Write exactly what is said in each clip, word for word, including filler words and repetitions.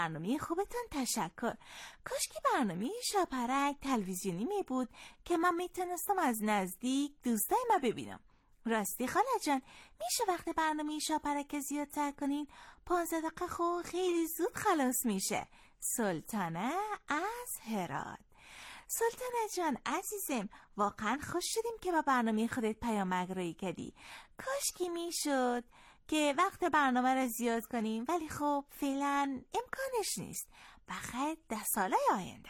برنامه خوبتون تشکر. کاش که برنامه شاپرک تلویزیونی می بود که من میتونستم از نزدیک دوستای ما ببینم. راستی خاله جان، میشه وقت برنامه شاپرک زیادتر کنین؟ پانزده دقیقه خو خیلی زود خلاص میشه. سلطانه از هرات. سلطانه جان عزیزم، واقعا خوش شدیم که با برنامه خودت پیام‌آوری کردی. کاش که میشد که وقت برنامه رو زیاد کنیم، ولی خب فعلا امکانش نیست. بخیر ده ساله آینده.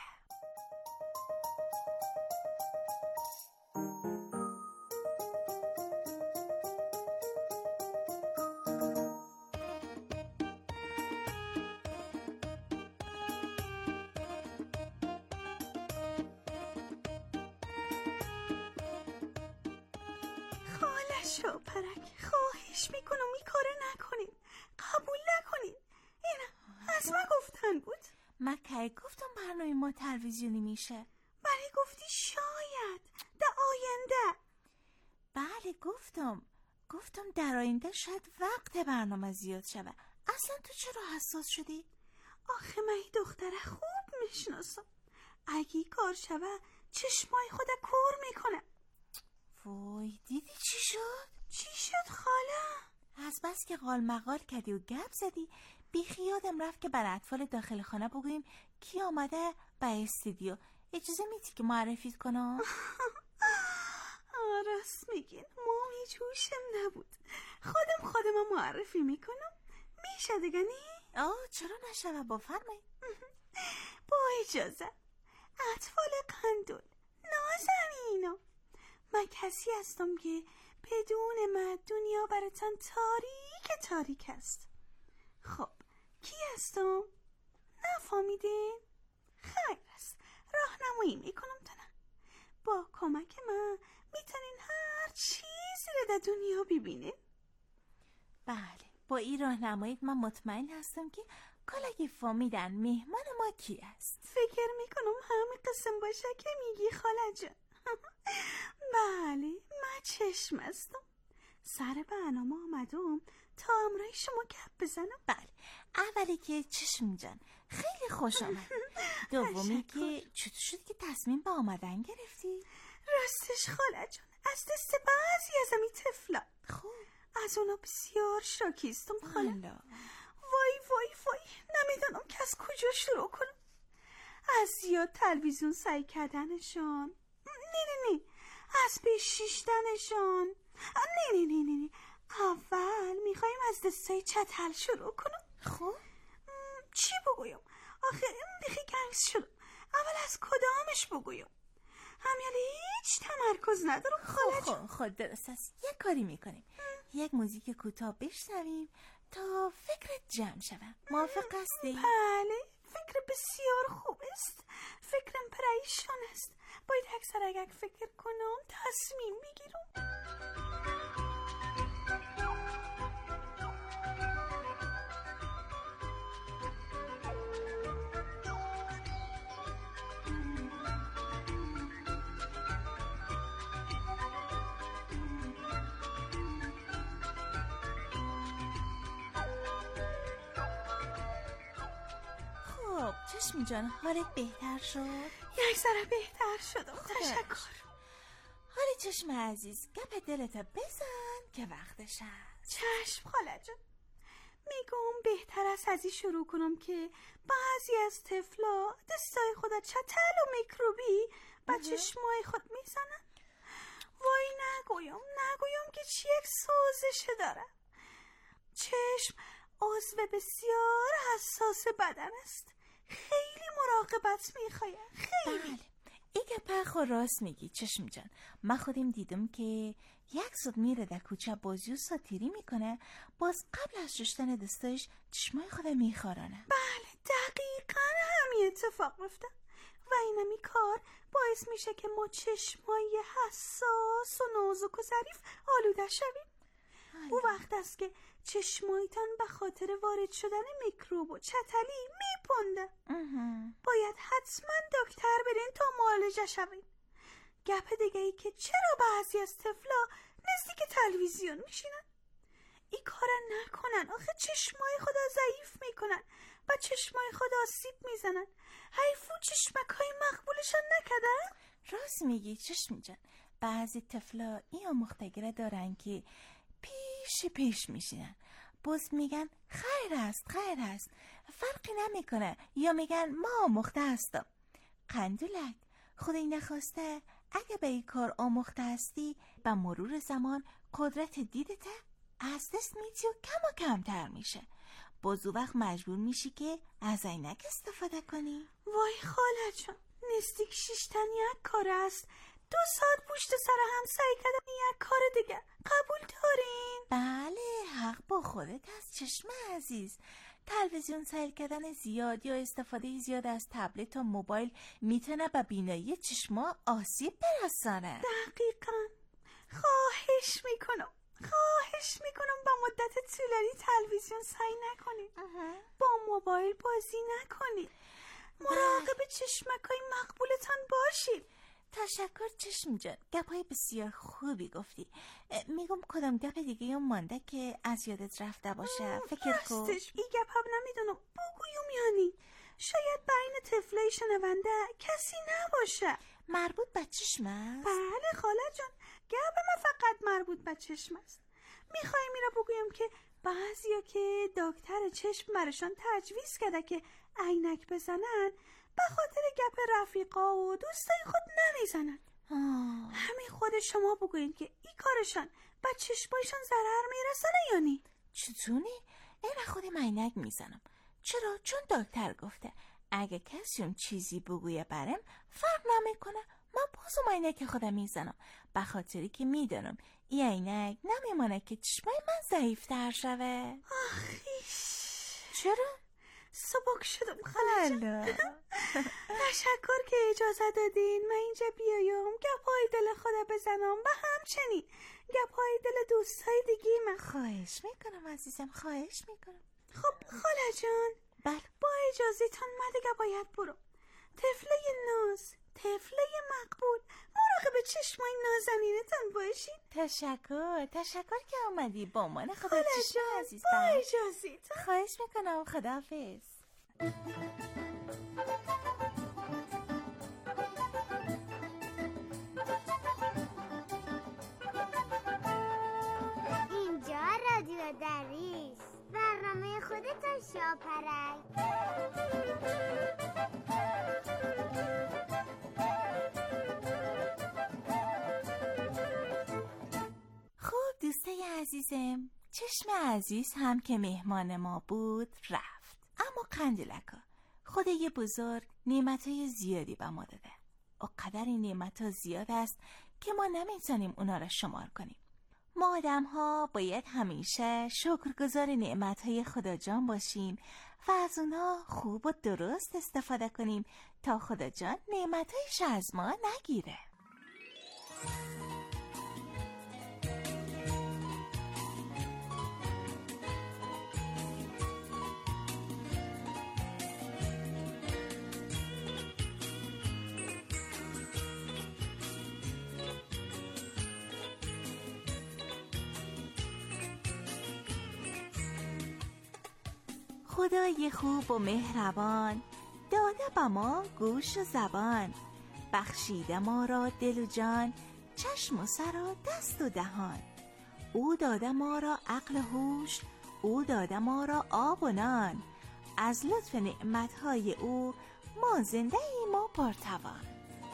شاپرک خواهش میکنم این کار نکنین، قبول نکنین. این از من گفتن بود. من کی گفتم برنامه ما تلویزیونی میشه؟ ولی گفتی شاید در آینده. بله گفتم گفتم در آینده شاید وقت برنامه زیاد شوه. اصلا تو چرا حساس شدی؟ آخه من این دختر خوب میشناسم. اگه کار شوه چشمای خود کور میکنه. وای دیدی چی شد؟ چی شد خاله؟ از بس که قال مقال کردی و گپ زدی بیخی یادم رفت که بر اطفال داخل خانه بگوییم کی آمده به استودیو. اجازه میدی که معرفیت کنم؟ راست میگین، مامی جوشم نبود. خودم خودم معرفی میکنم. میشه دیگه نی؟ آه چرا نشوه، بفرمایید. با اجازه. اطفال قندون نازنینو، من کسی هستم که بدون من دنیا براتون تاریک تاریک است. خب کی هستم؟ نفهمیدین؟ خیر است، راهنمایی میکنم تا نه. با کمک من میتونین هر چیزی رو در دنیا ببینین. بله با این راهنماییت من مطمئن هستم که کالگی فهمیدن مهمان ما کی است. فکر میکنم همین قسم باشه که میگی خاله جان. بله من چشم هستم. سر برنامه آمدم تا امرای شما گپ بزنم. بله اولی که چشم جان خیلی خوش آمد. دومی که چطور شد که تصمیم به آمدن گرفتی؟ راستش خاله جان از دست بعضی از امی طفلا خوب از اونا بسیار شاکیستم خاله. وای وای وای نمیدونم که از کجا شروع کنم. از زیاد تلویزیون سعی کردنشان، نه نه نه از بشیشتنشان، نه نه نه نه اول میخوایم از دستای چتل شروع کنم. خب چی بگویم؟ آخه بیخی گنگس شدم. اول از کدامش بگویم؟ همیالی هیچ تمرکز ندارم خاله جان. خب خب درست است، یک کاری میکنیم. یک موزیک کوتاه بشنویم تا فکرت جمع شود. موافق هستی؟ بله فکر بسیار خوب است. فکرم پریشان است. باید اکثر اگر فکر کنم تصمیم بگیرم. خب چشمی جان حالت بهتر شد؟ یک ذره بهتر شدم، تشکر. حالی چشم عزیز گپ دلتا بزن که وقتش هست. چشم خاله جان. میگم بهتر است از این شروع کنم که بعضی از طفلا دستای خود چتل و میکروبی با چشمای خود میزنن. وای نگویم نگویم که چی یک سوزش داره. چشم عضو بسیار حساس بدن است. خیلی مراقبت میخواد. خیلی. بله این گپه راست میگی چشم جان. من خودم دیدم که یک زود میره در کوچه بازی و ساتیری میکنه، باز قبل از شستن دستایش چشمای خود میخارانه. بله دقیقا همین اتفاق میفته و اینمی کار باعث میشه که ما چشمای حساس و نازک و ظریف آلوده شویم. او وقت است که چشمایتان به خاطر وارد شدن میکروب و چتلی میپنده. باید حتما دکتر برین تا معالجه شوین. گپ دیگه ای که چرا بعضی از طفلا نزدیک تلویزیون میشینن؟ این کار نکنن، آخه چشمای خدا ضعیف میکنن با چشمای خود آسیب میزنن. حیفو چشمکای مقبولشان نکردن؟ راست میگی چشمی جان. بعضی طفلا این آموختگیره دارن که پیش پیش میشینن، باز میگن خیر است خیر است، فرقی نمیکنه، یا میگن ما آموخته هستم. قندولک، خدای نخواسته اگه به این کار آموخته هستی با مرور زمان قدرت دیدت از دست میدی و کم و کمتر میشه، باز او وقت مجبور میشی که از عینک استفاده کنی. وای خاله جان، نزدیک شیشتن یک کار است. دو ساعت پشت سر هم سعی کردم یک کار دیگه. قبول دارین؟ بله، حق با خودت است چشم عزیز. تلویزیون سیل کردن زیاد یا استفاده زیاد از تبلت و موبایل میتونه به بینایی چشما آسیب برسانه. دقیقاً. خواهش میکنم خواهش میکنم با مدت طولانی تلویزیون سعی نکنید. با موبایل بازی نکنید. مراقب چشمکای مقبولتان باشید. تشکر چشم جان، گپای بسیار خوبی گفتی. میگم کدام گپ دیگه هم مانده که از یادت رفته باشه؟ فکر کن. راستش این گپ هم نمیدونم بگویم یعنی شاید بین طفلای شنونده کسی نباشه. مربوط به چشم است؟ بله خاله جان، گپ ما فقط مربوط به چشم است. میخوایم میرا بگویم که بعضیا که دکتر چشم برشان تجویز کرده که عینک بزنن، به خاطر گپ رفیقا و دوستای خود نمیزنن. همین خود شما بگوین که این کارشان به چشمایشان ضرر میرسانه یا نی؟ چطوری؟ این خودم عینک میزنم. چرا؟ چون دکتر گفته اگه کسی اون چیزی بگویه برم فرق نمیکنه، من بازم عینک خودم میزنم، به خاطری که میدانم این عینک نمیمانه که چشمای من ضعیفتر شوه. آخیش چرا؟ سبک شدم خاله. تشکر که اجازه دادین من اینجا بیایم گپای دل خدا بزنم و همچنین گپای دل دوستای دیگه من. خواهش میکنم عزیزم، خواهش میکنم. خب خاله جان، بله با اجازهتون من دیگه باید برم. طفله ناز، طفله مقبول، مراقب چشمای نازنینتون باشین. تشکر تشکر که آمدی. با من خدا چشم عزیز. با اجازهتون. خواهش میکنم. خداحافظ. اینجا رادیو دریس، برنامه خودتان شاپرک. خب دوستای عزیزم، چشم عزیز هم که مهمان ما بود رفت، اما قندلکا خدای بزرگ نعمتهای زیادی به ما داده. اقدر این نعمتها زیاد است که ما نمیتونیم اونا را شمار کنیم. ما آدم ها باید همیشه شکرگزار نعمتهای خدا جان باشیم و از اونا خوب و درست استفاده کنیم تا خدا جان نعمتهایش از ما نگیره. خدای خوب و مهربان داده به ما گوش و زبان، بخشیده ما را دل و جان، چشم و سر و دست و دهان. او داده ما را عقل و هوش، او داده ما را آب و نان. از لطف نعمتهای او ما زنده ایم و پرتوان.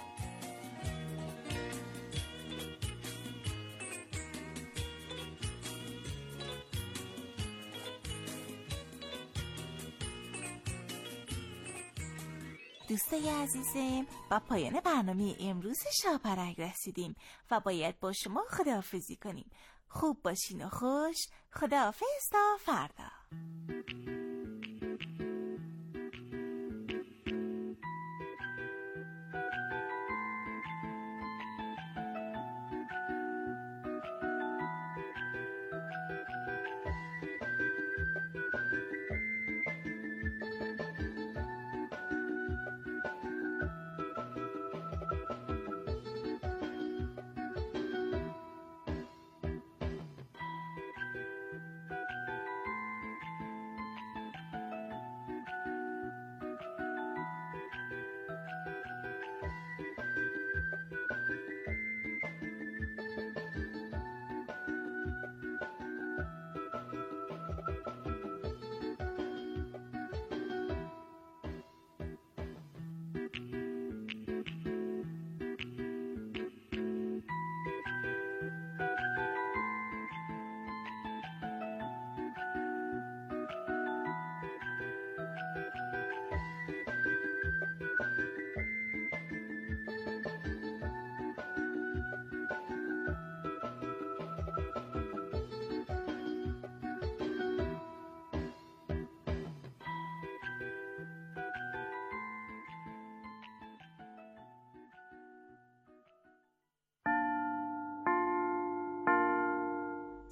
دوستای عزیزم، با پایان برنامه امروز شاپرک رسیدیم و باید با شما خداحافظی کنیم. خوب باشین و خوش. خداحافظ تا فردا.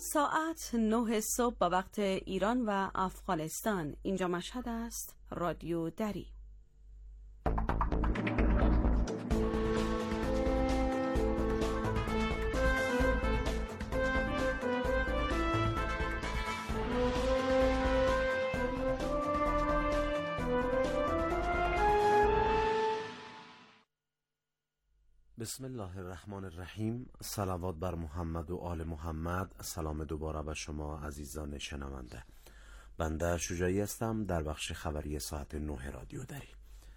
ساعت نه صبح با وقت ایران و افغانستان. اینجا مشهد است. رادیو دری. بسم الله الرحمن الرحیم. صلوات بر محمد و آل محمد. سلام دوباره به شما عزیزان شنونده. بنده شجاعی هستم در بخش خبری ساعت نه رادیو دری.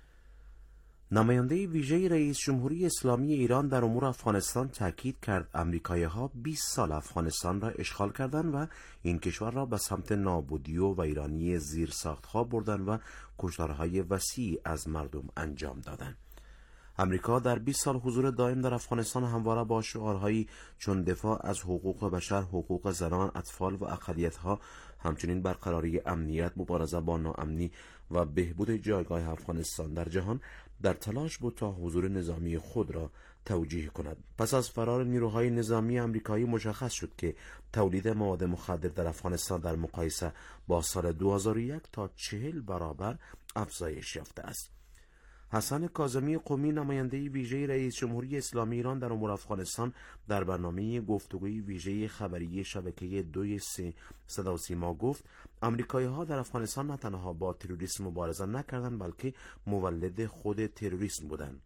نماینده ویژه رئیس جمهوری اسلامی ایران در امور افغانستان تاکید کرد آمریکایی‌ها بیست سال افغانستان را اشغال کردند و این کشور را به سمت نابودی و ویرانی زیرساخت‌ها بردند و کشتارهای وسیعی از مردم انجام دادند. امریکا در بیست سال حضور دائم در افغانستان همواره با شعارهایی چون دفاع از حقوق بشر، حقوق زنان، اطفال و اقلیت‌ها، همچنین برقراری امنیت، مبارزه با ناامنی و بهبود جایگاه افغانستان در جهان در تلاش بود تا حضور نظامی خود را توجیه کند. پس از فرار نیروهای نظامی آمریکایی مشخص شد که تولید مواد مخدر در افغانستان در مقایسه با سال دو هزار و یک تا چهل برابر افزایش یافته است. حسن کاظمی قمی، نماینده ویژه رئیس جمهوری اسلامی ایران در امور افغانستان، در برنامه گفتگوی ویژه خبری شبکه دوی سه صدا و سیما گفت آمریکایی‌ها در افغانستان نه تنها با تروریسم مبارزه نکردند بلکه مولد خود تروریسم بودند.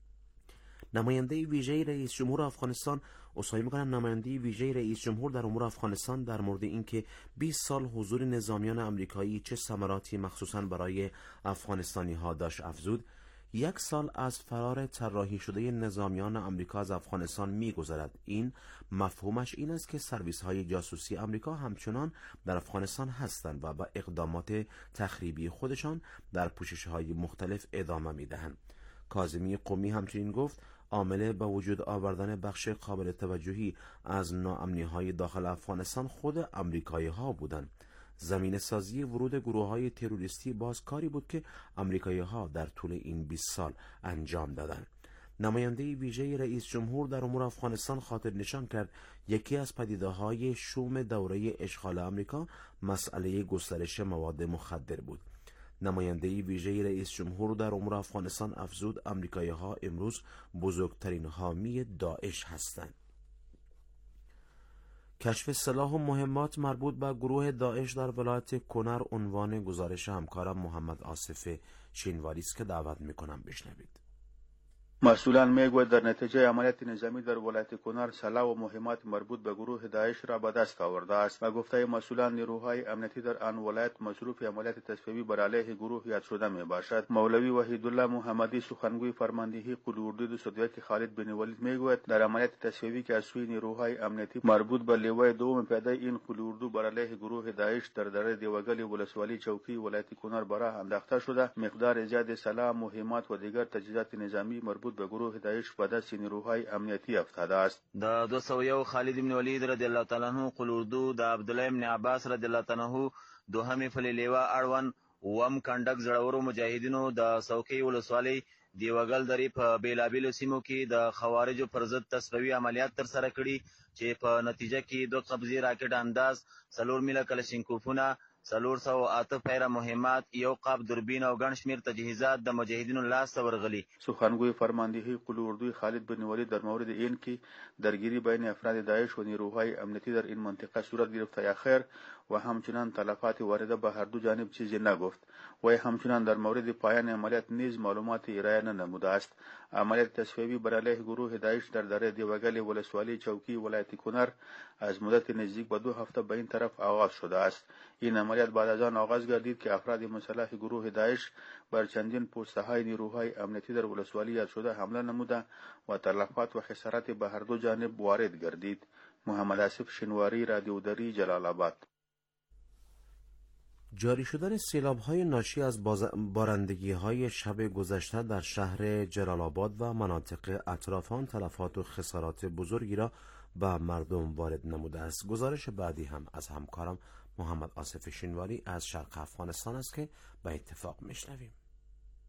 نماینده ویژه رئیس جمهور افغانستان اصلاحی می‌کنم نماینده ویژه رئیس جمهور در امور افغانستان در مورد اینکه بیست سال حضور نظامیان آمریکایی چه ثمراتی مخصوصاً برای افغانستانی‌ها داشت افزود: یک سال از فرار طراحی شده نظامیان آمریکا از افغانستان می‌گذرد. این مفهومش این است که سرویس‌های جاسوسی آمریکا همچنان در افغانستان هستند و با اقدامات تخریبی خودشان در پوشش‌های مختلف ادامه می‌دهند. کاظمی قمی همچنین گفت عامل به وجود آوردن بخش قابل توجهی از ناامنی‌های داخل افغانستان خود آمریکایی‌ها بودند. زمینه سازی ورود گروه‌های تروریستی باز کاری بود که آمریکایی‌ها در طول این بیست سال انجام دادند. نماینده ویژه رئیس جمهور در امور افغانستان خاطر نشان کرد یکی از پدیده‌های شوم دوره اشغال آمریکا مسئله گسترش مواد مخدر بود. نماینده ویژه رئیس جمهور در امور افغانستان افزود آمریکایی‌ها امروز بزرگترین حامی داعش هستند. کشف سلاح و مهمات مربوط به گروه داعش در ولایت کنر عنوان گزارش همکارم محمد آصف شینواری است که دعوت میکنم بشنوید. مسئولان میگوید در نتیجه عملیات نظامی در ولایت کنر سلاح و مهمات مربوط به گروه داعش را به دست آورده است. و گفته مسئولان نیروهای امنیتی در آن ولایت مصروف عملیات تصفیه‌ای بر علیه گروه یاد شده می باشد. مولوی وحیدالله محمدی سخنگوی فرماندهی قل اردو دو صد و یک خالد بن ولید میگوید در عملیات تصفیه‌ای که از سوی نیروهای امنیتی مربوط به لواء دوم پیاده این قل اردو بر علیه گروه داعش در دره دیوگل ولسوالی چوکی ولایت کنر به راه انداخته شده، مقدار زیاد سلاح، مهمات و دیگر تجهیزات نظامی مربوط به گروه داعش به دست نیروهای امنیتی افتاده است. د دو سوه و یک خالد بن ولید رضی الله تعالی عنه قل اردو د عبدالله بن عباس رضی الله تعالی عنه دوهمې فلې لیوا اړوند وم کنډک زړورو مجاهدینو د څوکۍ ولسوالۍ دیوګل درې په بیلابیلو سیمو کې د خوارجو پر ضد تصفیوي عملیات ترسره کړي چې په نتیجه کې دوه قبضې راکټ انداز، څلور میله کلشینکوفونه، څلور سوه اته پیره مهمات، یو قاب دوربین او ګڼ شمېر تجهیزات د مجاهدینو لاسته ورغلي. سخنگوی فرماندهی قل اردوی خالد بن ولید در مورد این که درگیری بین افراد داعش و نیروهای امنیتی در این منطقه صورت گرفته یا خیر و همچنان تلفات وارده به هر دو جانب چیزی نگفت. و همچنان در مورد پایان عملیات نیز معلومات ارائه ننموده است. عملیات تصفیه‌ای بر علیه گروه داعش در دره دیوگل ولسوالی چوکی ولایت کنر از مدت نزدیک به دو هفته به این طرف آغاز شده است. این عملیات بعد از آن آغاز گردید که افراد مسلح گروه داعش بر چندین پوسته‌های نیروهای امنیتی در ولسوالی یاد شده حمله نموده و تلفات و خسارات به هر دو جانب وارد گردید. محمد آصف شینواری، رادیو دری، جلال آباد. جاری شدن سیلاب‌های ناشی از بارندگی‌های شب گذشته در شهر جلال آباد و مناطق اطراف آن تلفات و خسارات بزرگی را به مردم وارد نموده است. گزارش بعدی هم از همکارم محمد آصف شینواری از شرق افغانستان است که به اتفاق میشنویم.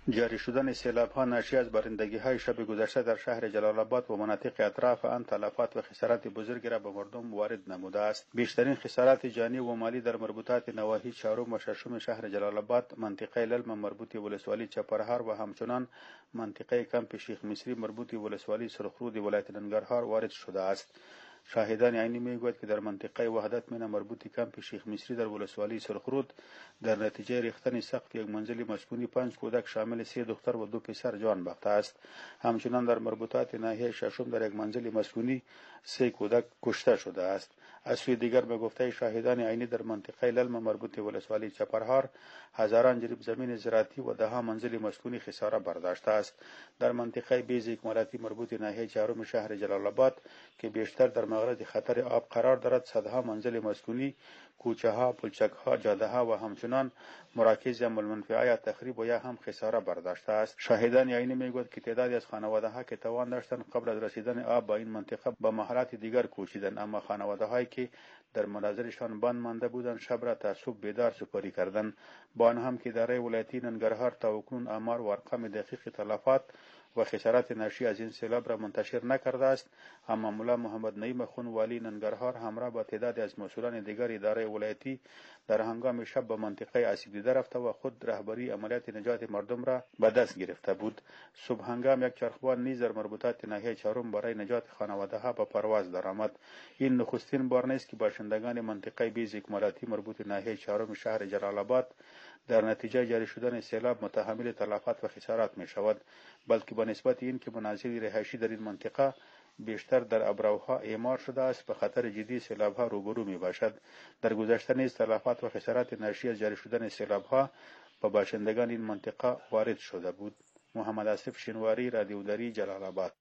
جاری شدن سیلاب‌ها ناشی از بارندگی‌های شب گذشته در شهر جلال آباد و مناطق اطراف آن تلفات و خسارات بزرگی را به مردم وارد نموده است. بیشترین خسارات جانی و مالی در مربوطات نواحی چهارم و ششم شهر جلال آباد، منطقه للم مربوط ولسوالی چپرهار و همچنان منطقه کمپ شیخ مصری مربوط ولسوالی سرخرود ولایت ننگرهار وارد شده است. شاهدان عینی میگوید که در منطقه وحدت مینا مربوط کمپ شیخ مصری در ولسوالی سرخرود در نتیجه ریختن سقف یک منزل مسکونی پنج کودک شامل سه دختر و دو پسر جان باخته است. همچنان در مربوطات ناحیه ششم در یک منزل مسکونی سه کودک کشته شده است. از سوی دیگر به گفته شاهدان عینی در منطقه للم مربوط ولسوالی چپرهار هزاران جریب زمین زراعتی و ده ها منزل مسکونی خساره برداشته است. در منطقه بیز اکمالاتی مربوط ناحیه چهارم شهر جلال آباد که بیشتر در مورد خطر آب قرار دارد، صدها منزل مسکونی، کوچه ها، پلچک ها، جاده ها و همچنان مراکز عمل منفعه یا تخریب و یا هم خساره برداشته است. شاهدان عینی میگوید که تعدادی از خانواده ها که توان داشتند قبل از رسیدن آب با این منطقه به محلات دیگر کوچیدند، اما خانواده هایی که در منازلشان بند مانده بودند شب را تا صبح بیدار سپری کردند. با آن هم که اداره ولایتی ننگرهار تا اکنون آمار و ارقام دقیق تلفات و خسارات ناشی از این سیلاب را منتشر نکرده است، اما مولا محمد نعیم خون والی ننگرهار همراه با تعدادی از مسئولان دیگر اداره ولایتی در هنگام شب به منطقه آسیب دیده رفته و خود رهبری عملیات نجات مردم را به دست گرفته بود. صبح هنگام یک چرخبان نیز در مربوطات ناحیه چهارم برای نجات خانواده ها به پرواز درآمد. این نخستین بار نیست که باشندگان منطقه بیز اکمالاتی مربوط ناحیه چهارم شهر جلال آباد در نتیجه جاری شدن سیلاب متحمل تلفات و خسارات می شود، بلکه به نسبت این که منازل رهایشی در این منطقه بیشتر در ابروها اعمار شده است به خطر جدی سیلاب ها روبرو می باشد. در گذشته نیز تلفات و خسارات ناشی از جاری شدن سیلاب ها به باشندگان این منطقه وارد شده بود. محمد آصف شینواری، رادیو دری، جلال آباد.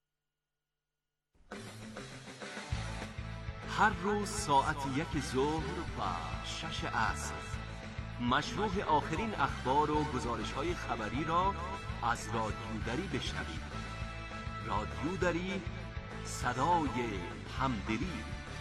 هر روز ساعت یک ظهر و شش عصر مشروع آخرین اخبار و گزارش‌های خبری را از رادیو دری بشنوید. رادیو دری، صدای همدلی.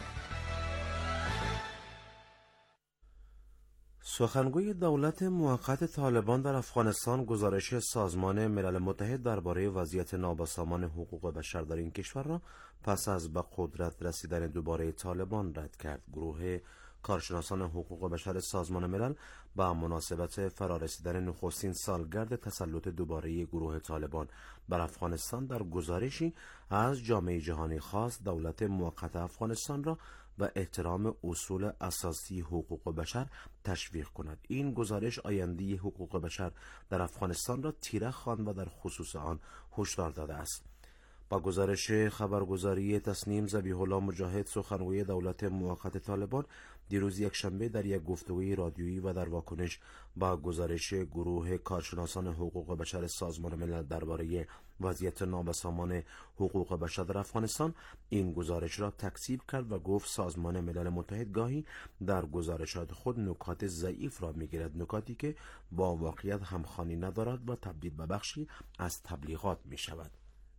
سخنگوی دولت موقت طالبان در افغانستان گزارش سازمان ملل متحد درباره وضعیت نابسامان حقوق بشر در این کشور را پس از به قدرت رسیدن دوباره طالبان رد کرد. گروه کارشناسان حقوق بشر سازمان ملل با مناسبت فرارسیدن نخستین سالگرد تسلط دوباره گروه طالبان بر افغانستان در گزارشی از جامعه جهانی خواست دولت موقت افغانستان را به احترام اصول اساسی حقوق بشر تشویق کند. این گزارش آینده حقوق بشر در افغانستان را تیره خواند و در خصوص آن هشدار داده است. با گزارش خبرگزاری تصنیم ذبیح الله مجاهد، سخنگوی دولت موقت طالبان، دیروز یکشنبه در یک گفتگوی رادیویی و در واکنش با گزارش گروه کارشناسان حقوق بشر سازمان ملل درباره وضعیت نابسامان حقوق بشر در افغانستان این گزارش را تکذیب کرد و گفت سازمان ملل متحد گاهی در گزارشات خود نکات ضعیف را می‌گیرد، نکاتی که با واقعیت همخوانی ندارد و تبدیل به بخشی از تبلیغات می‌شود.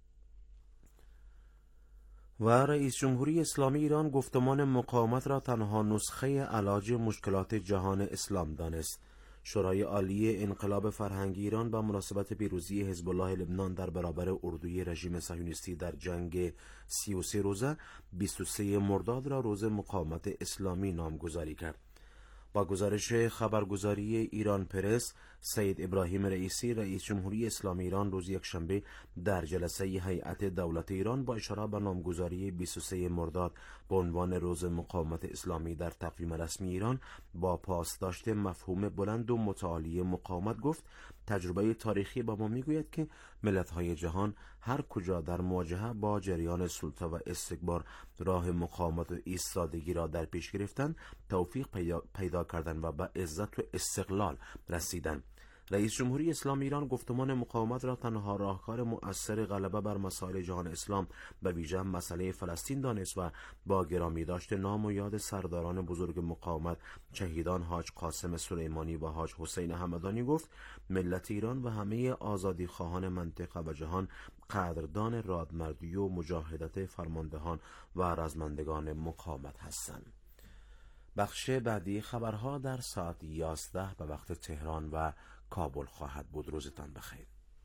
و رئیس جمهوری اسلامی ایران گفتمان مقاومت را تنها نسخه علاج مشکلات جهان اسلام دانست. شورای عالی انقلاب فرهنگی ایران با مناسبت پیروزی حزب الله لبنان در برابر اردوی رژیم صهیونیستی در جنگ سی و سه روزه بیست و سه مرداد را روز مقاومت اسلامی نامگذاری کرد. با گزارش خبرگزاری ایران پرس، سید ابراهیم رئیسی رئیس جمهوری اسلامی ایران روز یکشنبه در جلسه هیئت دولت ایران با اشاره به نامگذاری بیست و سه مرداد به عنوان روز مقاومت اسلامی در تقویم رسمی ایران با پاسداشت مفهوم بلند و متعالی مقاومت گفت تجربه تاریخی با ما میگوید که ملت‌های جهان هر کجا در مواجهه با جریان سلطه و استکبار راه مقاومت و ایستادگی را در پیش گرفتند، توفیق پیدا, پیدا کردند و به عزت و استقلال رسیدند. رئیس جمهوری اسلامی ایران گفتمان مقاومت را تنها راهکار مؤثر غلبه بر مسائل جهان اسلام به ویژه مسئله فلسطین دانست و با گرامی داشت نام و یاد سرداران بزرگ مقاومت شهیدان حاج قاسم سلیمانی و حاج حسین همدانی گفت ملت ایران و همه آزادی خواهان منطقه و جهان قدردان رادمردی و مجاهدت فرماندهان و رزمندگان مقاومت هستند. بخش بعدی خبرها در ساعت یازده به وقت تهران و کابل خواهد بود. روزتان بخیر.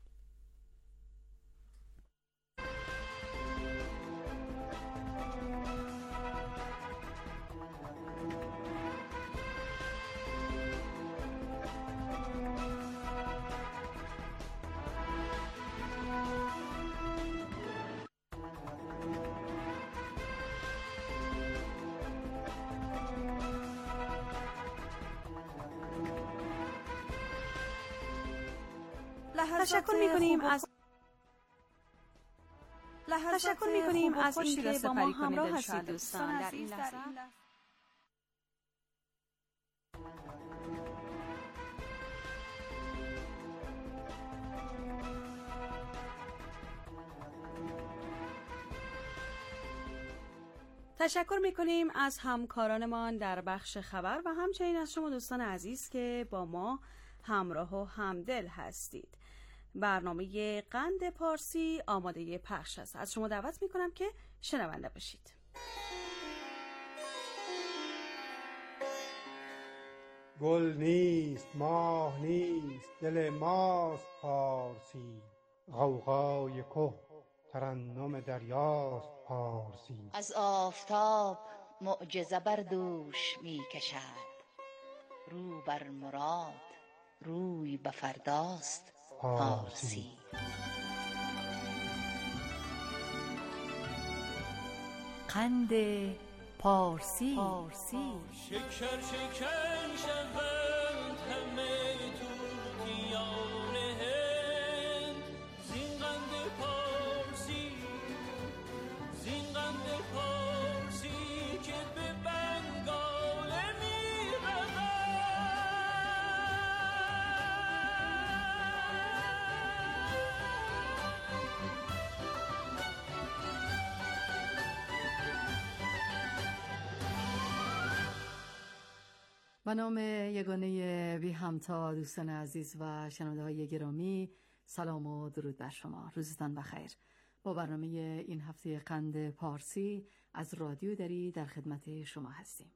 تشکر می‌کنیم از تشکر می‌کنیم از اینکه با ما همراه هستید دوستان در این لحظه. تشکر می‌کنیم از همکارانمان در بخش خبر و همچنین از شما دوستان عزیز که با ما همراه و همدل هستید. برنامه قند پارسی آماده پخش است. از شما دعوت می‌کنم که شنونده باشید. گل نیست، ماه نیست، دل ماست پارسی. غوغای که ترنم دریاست پارسی. از آفتاب معجزه بر دوش می کشد، رو بر مراد روی به فرداست پارسی. قند پارسی, پارسی. شکر شکر شوند همه توتیان هند، زین قند پارسی، زین قند پارسی که به بنگال می رود. به نام یگانه بی همتا دوستان عزیز و شنونده های گرامی، سلام و درود بر شما. روزتان بخیر. با برنامه این هفته قند پارسی از رادیو دری در خدمت شما هستیم.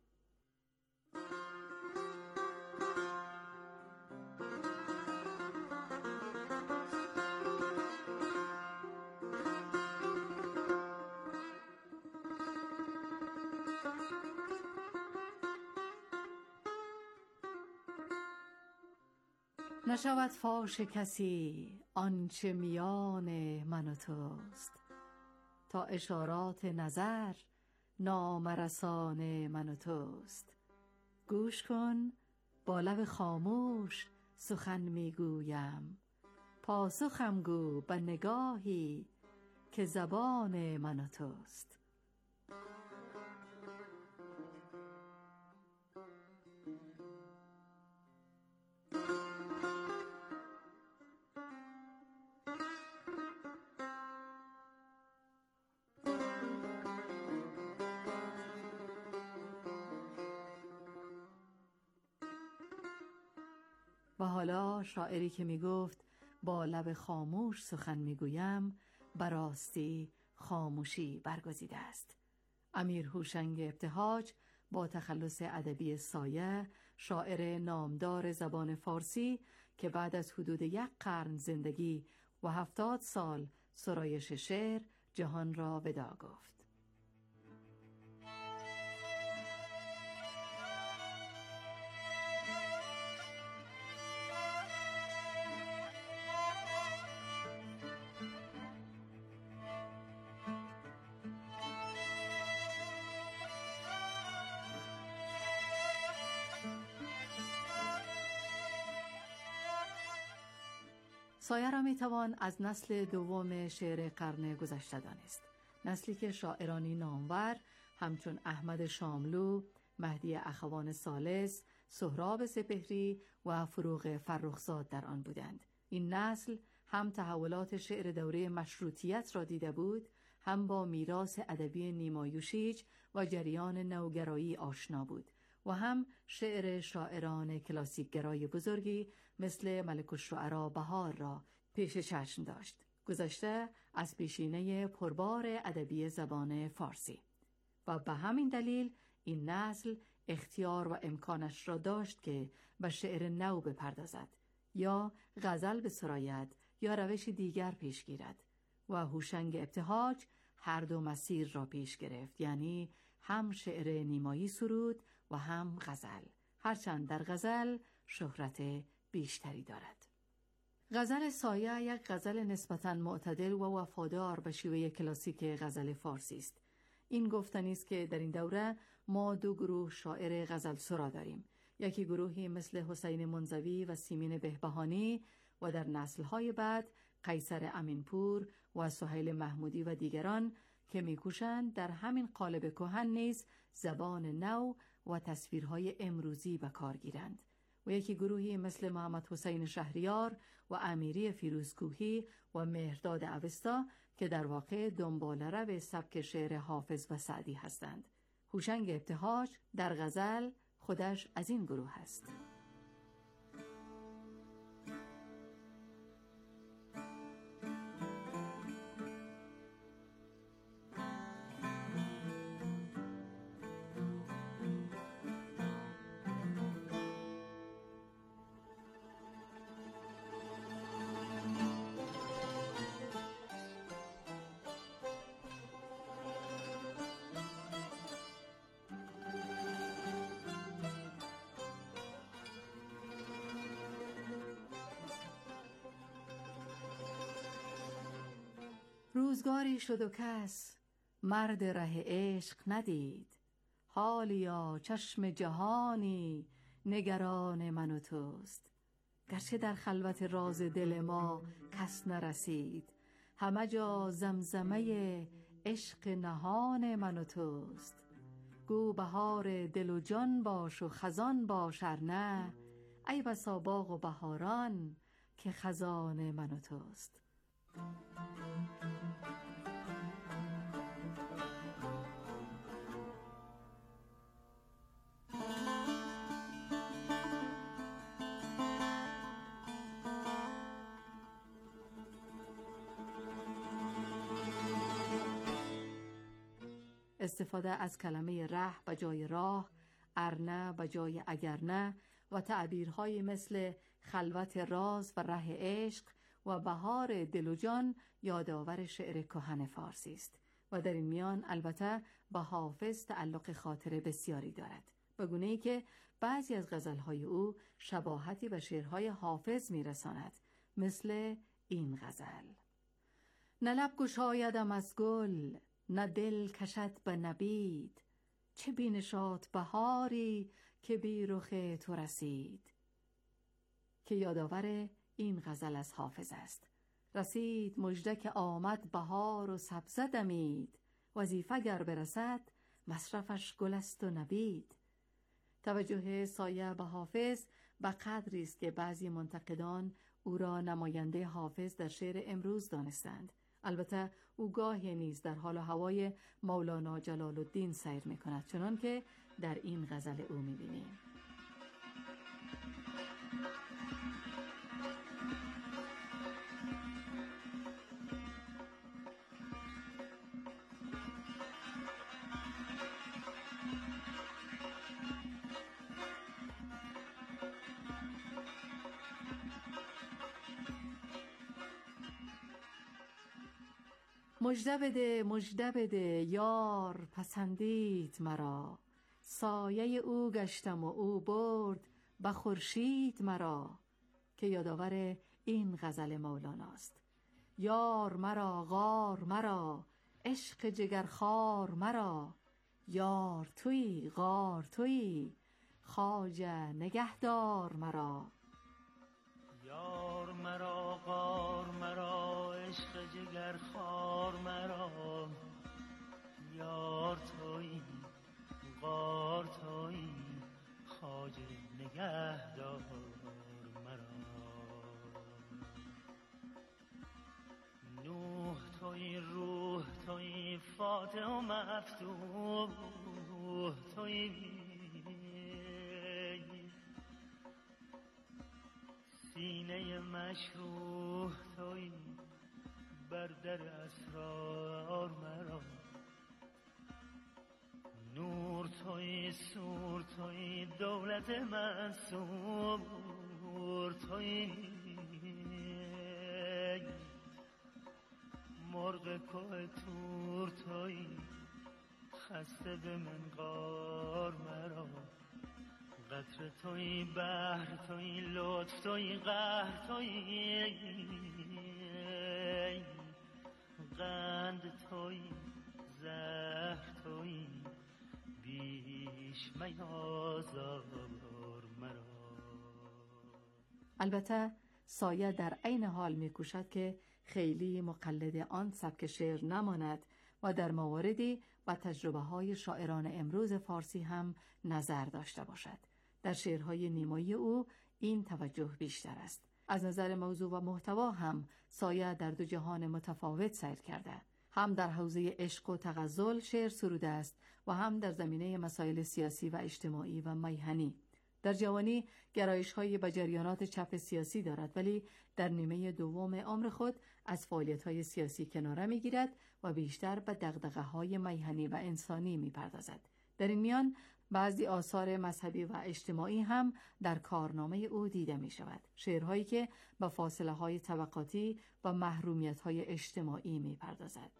نشود فاش کسی آنچه میان من و توست، تا اشارات نظر نامرسان من و توست. گوش کن با لب خاموش سخن میگویم، پاسخم گو به نگاهی که زبان من و توست. و حالا شاعری که می گفت با لب خاموش سخن می گویم، براستی خاموشی برگزیده است. امیر هوشنگ ابتهاج با تخلص ادبی سایه، شاعر نامدار زبان فارسی که بعد از حدود یک قرن زندگی و هفتاد سال سرایش شعر جهان را وداع گفت. سایه را میتوان از نسل دوم شعر قرن گذشته دانست، نسلی که شاعرانی نامور همچون احمد شاملو، مهدی اخوان ثالث، سهراب سپهری و فروغ فرخزاد در آن بودند. این نسل هم تحولات شعر دوره مشروطیت را دیده بود، هم با میراث ادبی نیما یوشیج و جریان نوگرایی آشنا بود و هم شعر شاعران کلاسیک گرای بزرگی مثل ملک الشعرا بهار را پیش چشم داشت، گذشته از پیشینه پربار ادبی زبان فارسی. و به همین دلیل این نسل اختیار و امکانش را داشت که به شعر نو بپردازد، یا غزل بسراید یا روش دیگر پیش گیرد. و هوشنگ ابتهاج هر دو مسیر را پیش گرفت، یعنی هم شعر نیمایی سرود و هم غزل، هرچند در غزل شهرت بیشتری دارد. غزل سایه یک غزل نسبتاً معتدل و وفادار به شیوه کلاسیک غزل فارسی است. این گفتنی است که در این دوره ما دو گروه شاعر غزل سرا داریم، یکی گروهی مثل حسین منزوی و سیمین بهبهانی و در نسل‌های بعد قیصر امینپور و سهیل محمودی و دیگران که می‌کوشند در همین قالب کهن نیز زبان نو و تصویرهای امروزی به کار گیرند و یکی گروهی مثل محمد حسین شهریار و امیری فیروزکوهی و مهرداد اوستا که در واقع دنباله‌رو سبک شعر حافظ و سعدی هستند. هوشنگ ابتهاج در غزل خودش از این گروه است. روزگاری شد و کس مرد ره عشق ندید، حالیا چشم جهانی نگران من و توست. گرچه در خلوت راز دل ما کس نرسید، همه جا زمزمه عشق نهان من و توست. گو بهار دل و جان باش و خزان باش ار نه، ای بسا باغ و بهاران که خزان من و توست. استفاده از کلمه ره به جای راه، ارنه به جای اگرنه و تعبیرهای مثل خلوت راز و ره عشق و بهار دل و جان یادآور شعر کهن فارسی است و در این میان البته به حافظ تعلق خاطره بسیاری دارد، به گونه‌ای که بعضی از غزلهای او شباهتی به شعرهای حافظ میرساند، مثل این غزل: نه لب گشایدم از گل، نه دل کشد به نبید، چه بینشات بهاری که بی رخ تو رسید. که یادآور این غزل از حافظ است: رسید مژده که آمد بهار و سبزه دمید، وظیفه گر برسد مصرفش گل است و نبید. توجه سایه به حافظ به قدری است که بعضی منتقدان او را نماینده حافظ در شعر امروز دانستند. البته او گاهی نیز در حال و هوای مولانا جلال الدین سیر می کند، چنان که در این غزل او می بینیم: مژده بده مژده بده یار پسندید مرا، سایه او گشتم و او برد به خورشید مرا. که یادآور این غزل مولاناست: یار مرا غار مرا، عشق جگرخوار مرا، یار تویی غار تویی، خواجه نگهدار مرا. یار مرا غار مرا، عشق جگر خار مرا، یار تویی غار تویی، خواجه نگهدار مرا. نوح تویی روح تویی، فاتح و مفتوح تویی، سینه مشروح تویی، بر در اسرار مرا. نور تویی سور تویی، دولت منصور تویی، مرغ کوه تور تویی، خسته به منقار مرا. قطر تویی بحر تویی، لطف تویی قهر تویی، قند تویی زهر تویی، بیش میازار مرا. البته سایه در عین حال می‌کوشد که خیلی مقلد آن سبک شعر نماند و در مواردی با تجربه‌های شاعران امروز فارسی هم نظر داشته باشد. در شعرهای نیمایی او این توجه بیشتر است. از نظر موضوع و محتوا هم سایه در دو جهان متفاوت سیر کرده. هم در حوزه عشق و تغزل شعر سروده است و هم در زمینه مسائل سیاسی و اجتماعی و میهنی. در جوانی گرایش‌های به جریانات چپ سیاسی دارد، ولی در نیمه دوم عمر خود از فعالیت‌های سیاسی کناره می‌گیرد و بیشتر به دغدغه‌های میهنی و انسانی می‌پردازد. در این میان بعضی آثار مذهبی و اجتماعی هم در کارنامه او دیده می‌شود. شعرهایی که به فاصله‌های طبقاتی و محرومیت‌های اجتماعی می‌پردازد.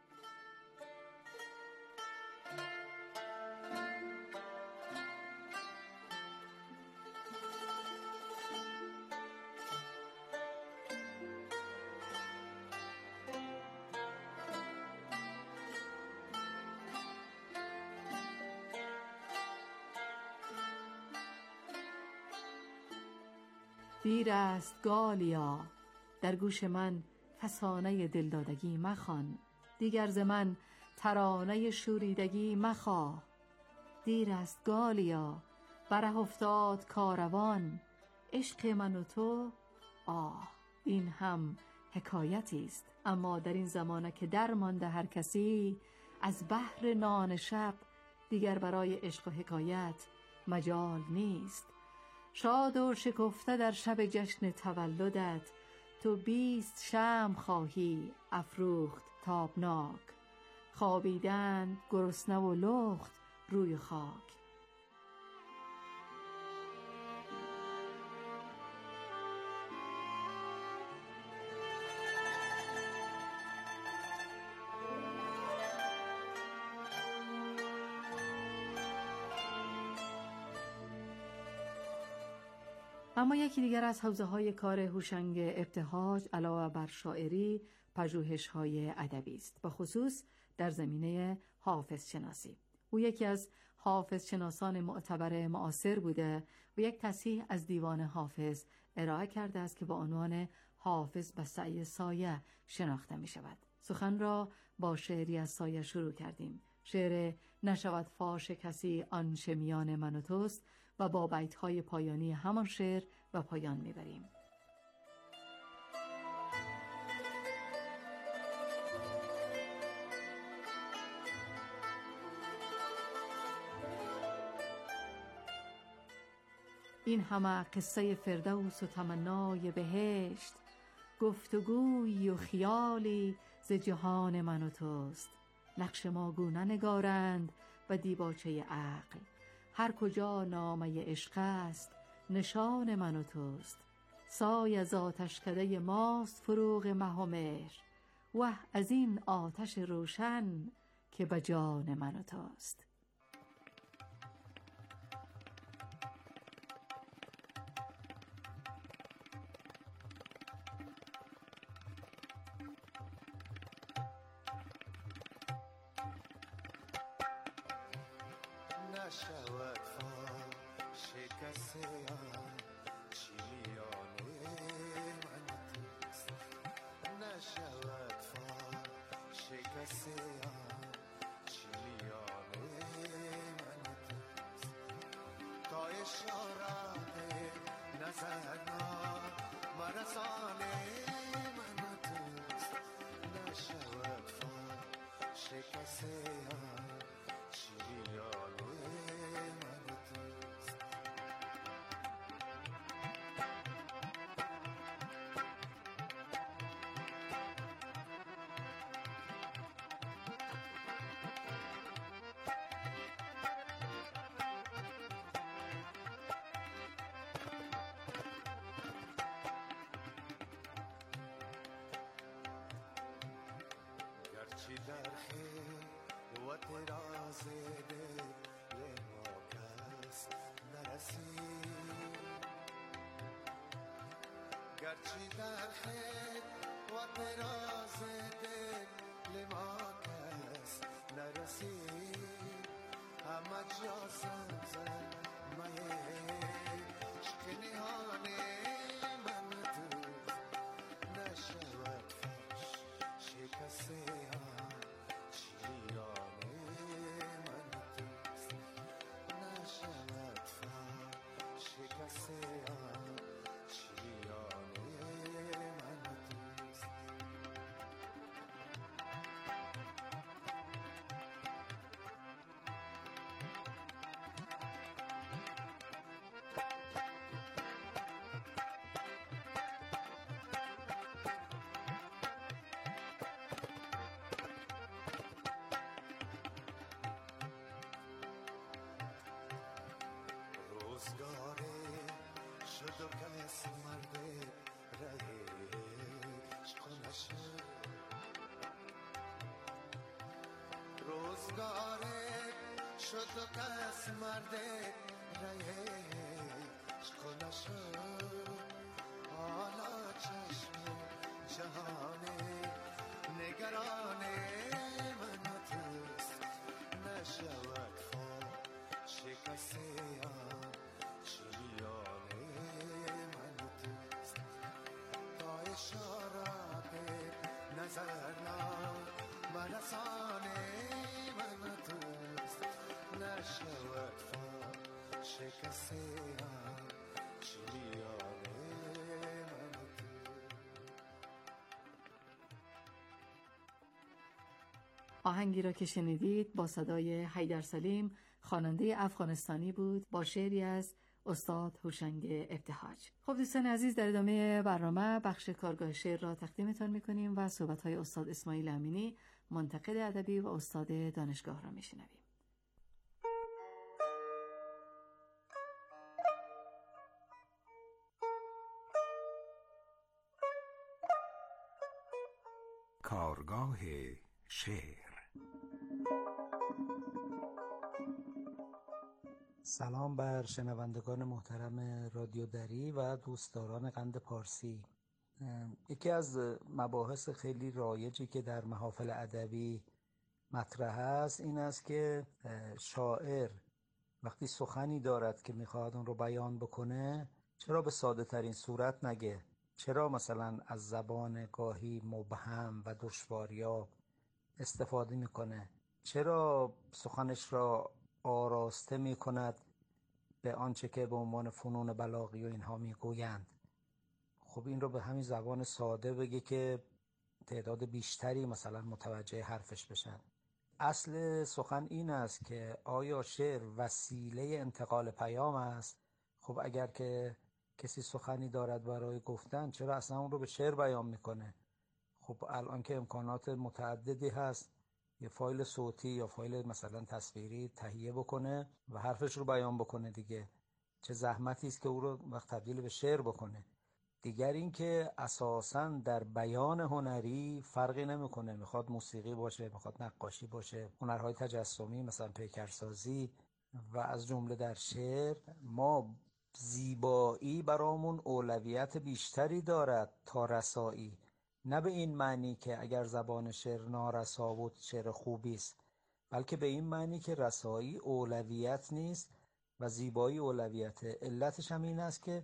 دیر است گالیا، در گوش من فسانه دلدادگی مخوان. دیگر ز من ترانه شوریدگی مخواه. دیر است گالیا، بره افتاد کاروان. عشق من و تو، آه این هم حکایتی است. اما در این زمانه که در مانده هر کسی، از بحر نان شب دیگر برای عشق و حکایت مجال نیست. شاد و شکفته در شب جشن تولدت، تو بیست شمع خواهی افروخت تابناک. خوابیدند گرسنه و لخت روی خاک. اما یکی دیگر از حوزه‌های کار هوشنگ ابتهاج علاوه بر شاعری، پژوهش‌های ادبی است، به خصوص در زمینه حافظ شناسی. او یکی از حافظ شناسان معتبر معاصر بوده و یک تصحیح از دیوان حافظ ارائه کرده است که با عنوان حافظ به سعی سایه شناخته می شود. سخن را با شعری از سایه شروع کردیم. شعر نشود فاش کسی آن شمیان من و توست و با بیت‌های پایانی همان شعر و پایان می‌بریم. این همه قصه فردوس و تمنای بهشت، گفتگوی و خیالی ز جهان من و توست. نقش ما گونه نگارند و دیباچه عقل، هر کجا نامه عشق است نشان من و توست. سای از آتشکده ماست فروغ مه و مهر، وه از این آتش روشن که به جان من و توست. نشود فاش کسی آن چیمیان من توست. نشود فاش کسی آن چیمیان من توست. تا اشارت نظرنا مرسان من توست. نشود فاش کسی آن چیمیان گرچه در خیر و تراز دل ما کس نرسید. گرچه در خیر و تراز دل ما کس نرسید. همه جا زمزمه عشق نهان من توست. کس مرد ره عشق نشه روزگاره شد و کس مرد ره عشق نشه حالا چشم جهانه نگرانه من توست نشود شکسته آن چلیانه من توست تا اشارات نظر نام من اسانه من توست نشود شکسته آن چلیانه من آهنگی را که شنیدید با صدای حیدر سلیم خواننده افغانستانی بود با شعری از استاد هوشنگ ابتهاج. خب دوستان عزیز، در ادامه برنامه بخش کارگاه شعر را تقدیمتان می‌کنیم و صحبت‌های استاد اسماعیل امینی منتقد ادبی و استاد دانشگاه را می‌شنویم. کارگاه شعر. سلام بر شنوندگان محترم رادیو دری و دوستداران قند پارسی. یکی از مباحث خیلی رایجی که در محافل ادبی مطرح است این است که شاعر وقتی سخنی دارد که میخواد اون رو بیان بکنه چرا به ساده ترین صورت نگه؟ چرا مثلا از زبان گاهی مبهم و دشواریاب استفاده میکنه؟ چرا سخنش را آراسته میکند به آنچه که به عنوان فنون بلاغی و اینها میگویند؟ خب این رو به همین زبان ساده بگه که تعداد بیشتری مثلا متوجه حرفش بشن. اصل سخن این است که آیا شعر وسیله انتقال پیام است؟ خب اگر که کسی سخنی دارد برای گفتن چرا اصلا اون رو به شعر بیان میکنه؟ خب الان که امکانات متعددی هست یه فایل صوتی یا فایل مثلا تصویری تهیه بکنه و حرفش رو بیان بکنه دیگه. چه زحمتی است که او رو وقت تبدیل به شعر بکنه. دیگر این که اساساً در بیان هنری فرقی نمیکنه، میخواد موسیقی باشه، میخواد نقاشی باشه، هنرهای تجسمی مثلا پیکرسازی و از جمله در شعر ما زیبایی برامون اولویت بیشتری دارد تا رسایی. نه به این معنی که اگر زبان شعر نارسا بود شعر خوبی است، بلکه به این معنی که رسایی اولویت نیست و زیبایی اولویت. علتش هم این است که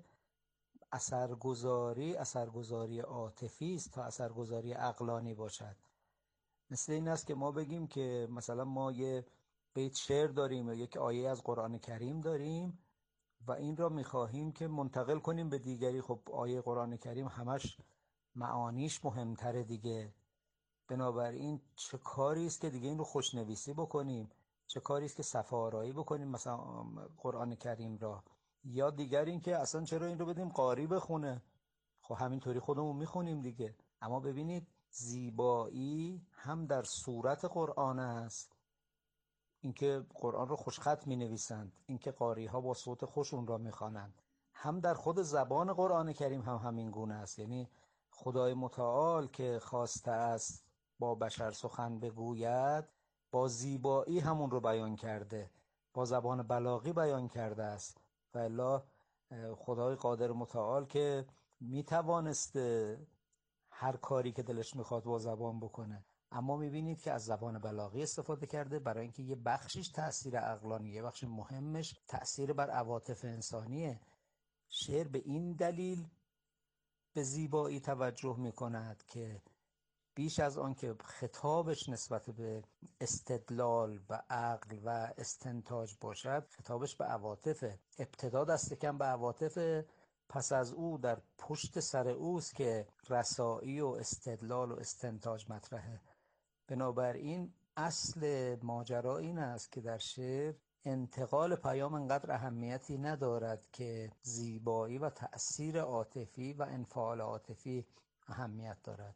اثرگذاری اثرگذاری عاطفی است تا اثرگذاری عقلانی باشد. مثل این است که ما بگیم که مثلا ما یه بیت شعر داریم یا یک آیه از قرآن کریم داریم و این را می‌خواهیم که منتقل کنیم به دیگری. خب آیه قرآن کریم همش معانیش مهمتره دیگه. بنابراین چه کاری است که دیگه این رو خوشنویسی بکنیم، چه کاری است که صفحه آرایی بکنیم مثلا قرآن کریم را، یا دیگر این که اصلا چرا این رو بدیم قاری بخونه؟ خب همینطوری خودمون میخونیم دیگه. اما ببینید زیبایی هم در صورت قرآن است، اینکه قرآن رو خوشخط مینویسند، اینکه قاری ها با صوت خوش اون را میخوانند، هم در خود زبان قرآن کریم هم همین گونه است. یعنی خدای متعال که خواسته است با بشر سخن بگوید با زیبایی همون رو بیان کرده، با زبان بلاغی بیان کرده است. و الا خدای قادر متعال که میتوانسته هر کاری که دلش میخواد با زبان بکنه، اما میبینید که از زبان بلاغی استفاده کرده برای اینکه یه بخشش تأثیر عقلانی، یه بخش مهمش تأثیر بر عواطف انسانیه. شعر به این دلیل به زیبایی توجه میکند که بیش از آن که خطابش نسبت به استدلال و عقل و استنتاج باشد، خطابش به عواطفه. ابتدا دست کم به عواطفه، پس از او در پشت سر اوست که رسایی و استدلال و استنتاج مطرحه. بنابراین اصل ماجرا این است که در شعر انتقال پیام انقدر اهمیتی ندارد که زیبایی و تأثیر عاطفی و انفعال عاطفی اهمیت دارد.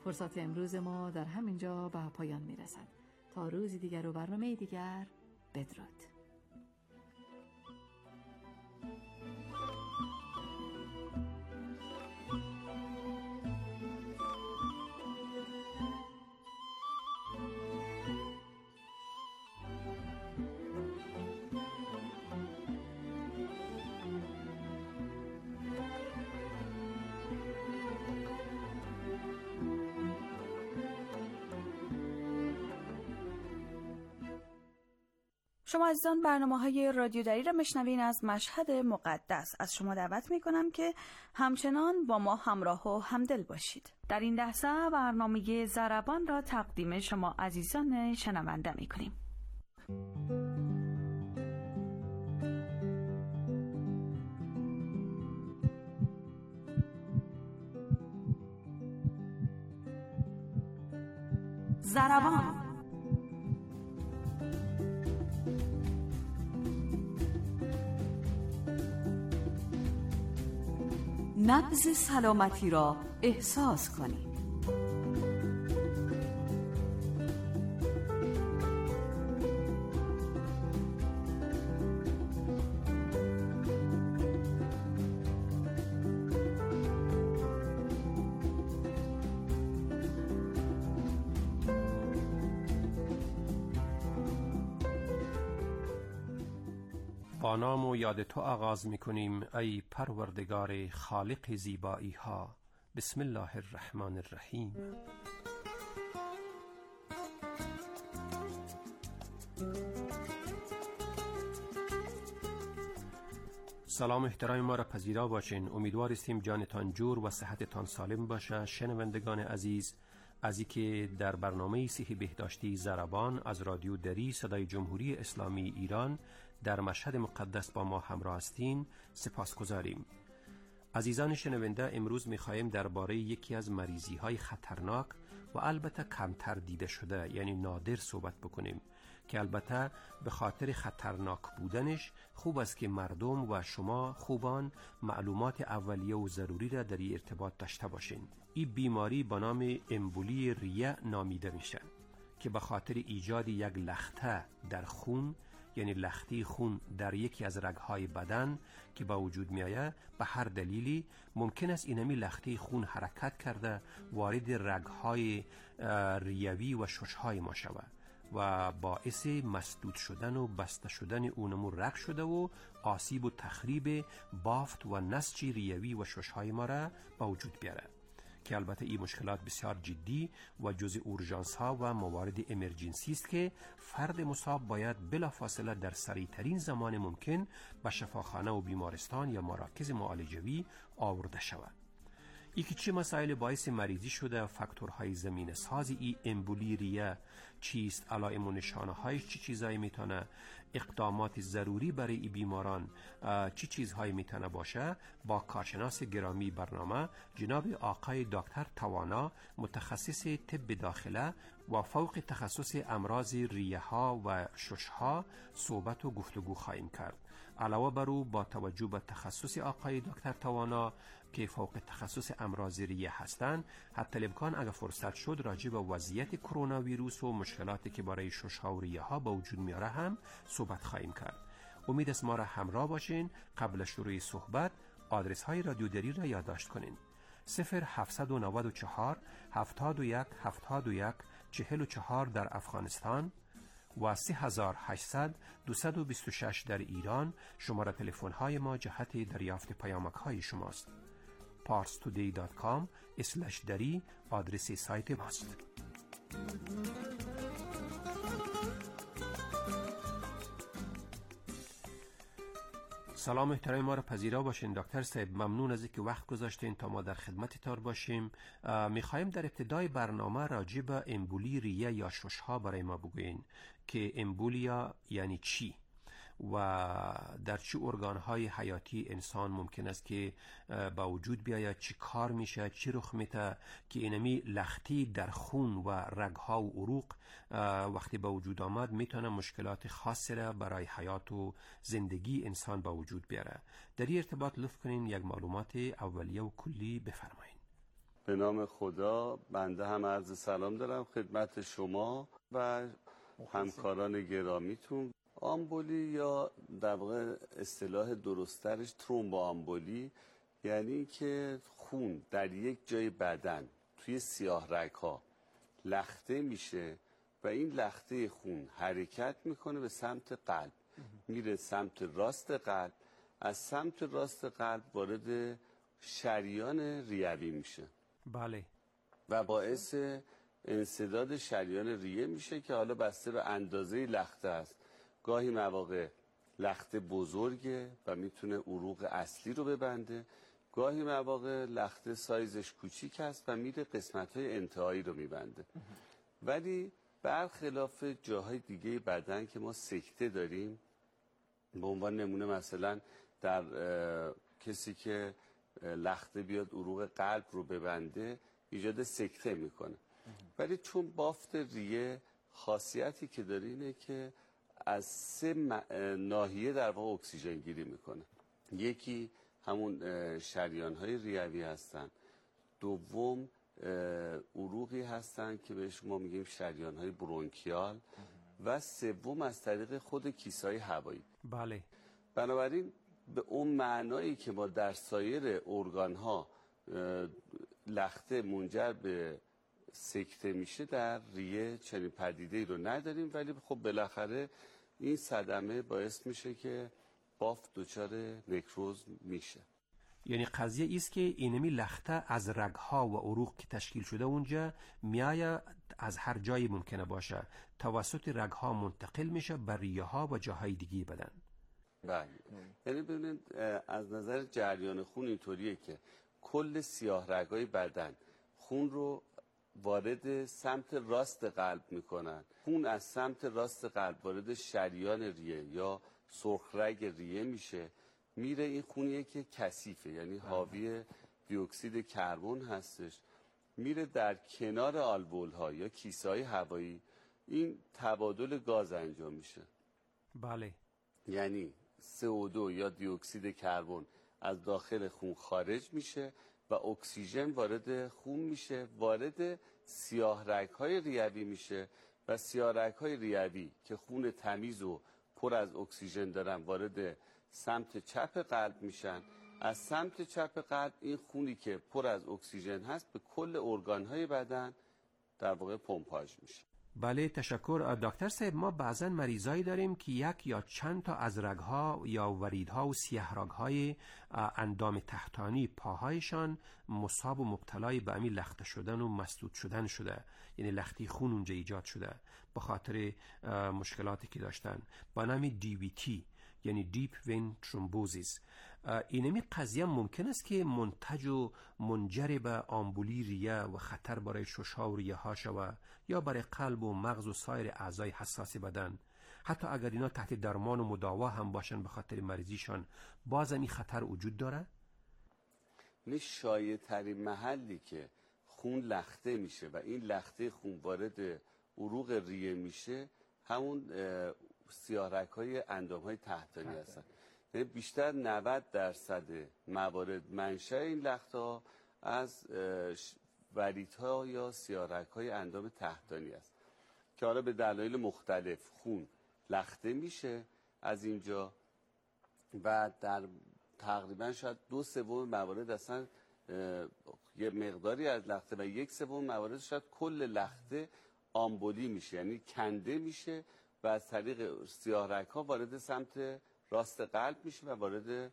فرصت امروز ما در همین جا به پایان میرسد. تا روزی دیگر و برنامه دیگر، بدرود. شما عزیزان برنامه های رادیو دری را مشنوین از مشهد مقدس. از شما دعوت می کنم که همچنان با ما همراه و همدل باشید. در این لحظه برنامه ضربان را تقدیم شما عزیزان شنونده می کنیم. ضربان. نبض سلامتی را احساس کنید. با نام و یاد تو آغاز می‌کنیم ای پروردگار خالق زیبایی ها. بسم الله الرحمن الرحیم. سلام احترام ما را پذیرا باشین. امیدوار استیم جانتان جور و صحتتان سالم باشه. شنوندگان عزیز، از اینکه در برنامه صحی بهداشتی ضربان از رادیو دری صدای جمهوری اسلامی ایران در مشهد مقدس با ما همراه هستین سپاسگزاریم. عزیزان شنونده، امروز می‌خوایم درباره یکی از مریضی‌های خطرناک و البته کمتر دیده شده یعنی نادر صحبت بکنیم که البته به خاطر خطرناک بودنش خوب است که مردم و شما خوبان معلومات اولیه و ضروری را در این ارتباط داشته باشین. این بیماری به نام امبولی ریه نامیده میشه که به خاطر ایجاد یک لخته در خون یعنی لختی خون در یکی از رگ‌های بدن که با وجود میآید، به هر دلیلی ممکن است اینمی لختی خون حرکت کرده وارد رگ‌های ریوی و شش‌های ما شود و باعث مسدود شدن و بسته شدن اونمو رگ شده و آسیب و تخریب بافت و نسج ریوی و شش‌های ما را با وجود بیاره که البته این مشکلات بسیار جدی و جزء اورژانس ها و موارد امرجنسی است که فرد مصاب باید بلافاصله در سریع ترین زمان ممکن به شفاخانه و بیمارستان یا مراکز معالجوی آورده شود. یکی چه مسائل باعث مریضی شده، فاکتورهای زمینه سازی ای امبولی ریه چیست، علائم و نشانه هایش چی چیزایی میتونه، اقدامات ضروری برای ای بیماران چی چیزهایی میتونه باشه، با کارشناس گرامی برنامه جناب آقای دکتر توانا متخصص طب داخله و فوق تخصص امراض ریه ها و شش ها صحبت و گفتگو خواهیم کرد. علاوه بر او با توجه به تخصص آقای دکتر توانا که فوق تخصص امراض ریه هستند، حتی امکان اگر فرصت شد راجع به وضعیت کرونا ویروس و مشکلاتی که برای شش‌ها و ریه ها به وجود میاره هم صحبت خواهیم کرد. امید است ما را همراه باشین. قبل شروع صحبت آدرس های رادیو دری را یادداشت کنین: صفر هفتصد و نود و چهار هفتاد و یک هفتاد و یک چهل و چهار در افغانستان و سه هزار و هشتصد دویست و بیست و شش در ایران. شماره تلفن های ما جهت دریافت پیامک های شماست. پارس تودی دات کام اسلش دری آدرس سایت ماست. سلام احترام ما را پذیرا باشین. دکتر صاحب ممنون از اینکه وقت گذاشتین تا ما در خدمتتان باشیم. میخوایم در ابتدای برنامه راجع به امبولی ریه یا شش‌ها برای ما بگوین که امبولیا یعنی چی و در چه ارگان‌های حیاتی انسان ممکن است که با وجود بیاید، چی کار میشه، چی رخ میده که اینمی لختی در خون و رگ‌ها و عروق وقتی با وجود آمد میتونه مشکلات خاصی را برای حیات و زندگی انسان با وجود بیاره. در این ارتباط لطف کنین یک معلومات اولیه و کلی بفرمایید. به نام خدا بنده هم عرض سلام دارم خدمت شما و همکاران گرامیتون. آمبولی یا در واقع اصطلاح درست‌ترش ترومبوآمبولی یعنی که خون در یک جای بدن توی سیاه رگ‌ها لخته میشه و این لخته خون حرکت میکنه به سمت قلب، میره سمت راست قلب، از سمت راست قلب وارد شریان ریوی میشه. بله. و باعث انسداد شریان ریه میشه که حالا بسته به اندازه لخته است. گاهی مواقع لخته بزرگه و میتونه عروق اصلی رو ببنده، گاهی مواقع لخته سایزش کوچیک است و میره قسمت‌های انتهایی رو میبنده. ولی برخلاف جاهای دیگه بدن که ما سکته داریم، به عنوان نمونه مثلا در کسی که لخته بیاد عروق قلب رو ببنده ایجاد سکته میکنه. ولی چون بافت ریه خاصیتی که داره اینه که از سه ناحیه در واقع اکسیژن گیری میکنه. یکی همون شریان‌های ریوی هستن، دوم عروقی هستن که بهش ما میگیم شریان‌های برونکیال و سوم از طریق خود کیسه‌های هوایی. بله. بنابراین به اون معنایی که ما در سایر ارگان‌ها لخته منجر به سکته میشه در ریه چنین پدیده‌ای رو نداریم، ولی خب بالاخره این صدمه باعث میشه که بافت دچار نکروز میشه. یعنی قضیه ایست که اینمی لخته از رگها و عروق که تشکیل شده اونجا میایه از هر جایی ممکنه باشه توسط رگها منتقل میشه بر ریه ها و جاهای دیگه بدن. بله. یعنی ببینید از نظر جریان خون اینطوریه که کل سیاه رگای بدن خون رو وارد سمت راست قلب میکنن. خون از سمت راست قلب وارد شریان ریه یا سرخ رگ ریه میشه، میره این خونیه که کثیفه، یعنی حاوی دی اکسید کربن هستش، میره در کنار آلوول ها یا کیسه های هوایی، این تبادل گاز انجام میشه. بله. یعنی سی او دو یا دی اکسید کربن از داخل خون خارج میشه و اکسیژن وارد خون میشه، وارد سیاه رگ‌های ریوی میشه و سیاه رگ‌های ریوی که خون تمیز و پر از اکسیژن دارن وارد سمت چپ قلب میشن. از سمت چپ قلب این خونی که پر از اکسیژن هست به کل ارگان‌های بدن در واقع پمپاژ میشه. بله تشکر دکتر صاحب. ما بعضا مریضایی داریم که یک یا چند تا از رگها یا وریدها و سیاه رگهای اندام تحتانی پاهایشان مصاب و مبتلای به امی لخته شدن و مسدود شدن شده، یعنی لختی خون اونجا ایجاد شده به خاطر مشکلاتی که داشتن با نام دی وی تی یعنی دیپ وین ترومبوزیس. اینمی قضیه ممکن است که منتج و منجر به آمبولی ریه و خطر برای ششها و ریه ها شود یا برای قلب و مغز و سایر اعضای حساس بدن. حتی اگر اینا تحت درمان و مداوا هم باشن به خاطر مریضیشان باز این خطر وجود داره؟ این شایع ترین محلی که خون لخته میشه و این لخته خون وارد عروق ریه میشه همون سیاه‌رگ‌های اندام‌های تحتانی هستن. یعنی بیشتر نود درصد موارد منشأ این لخته‌ها از وریدها یا سیاه‌رگ‌های اندام تحتانی است که حالا به دلایل مختلف خون لخته میشه از اینجا و در تقریبا شاید دو سوم موارد اصلا یه مقداری از لخته و یک سوم موارد شاید کل لخته آمبولی میشه، یعنی کنده میشه و از طریق سیاه‌رگ‌ها وارد سمت راست قلب میشه و وارد